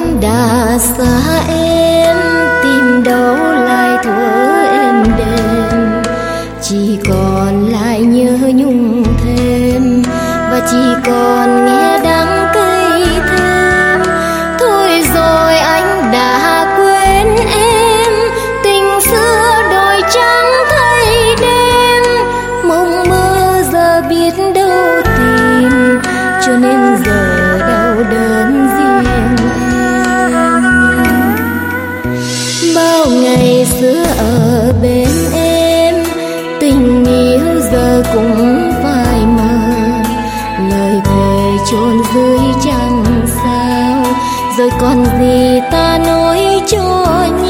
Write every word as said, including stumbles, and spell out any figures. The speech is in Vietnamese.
anh đã xa em, tìm đâu lại thuở em đêm, chỉ còn lại nhớ nhung thêm và chỉ còn nghe đắng cay thêm. Thôi rồi anh đã quên em, tình xưa đồi trắng thay đêm, mộng mơ giờ biết đâu tìm, cho nên giờ đau đớn riêng em. Bao ngày xưa ở bên em, tình yêu giờ cũng phai mờ, lời thề chôn dưới trăng sao, rồi còn gì ta nói cho nhau.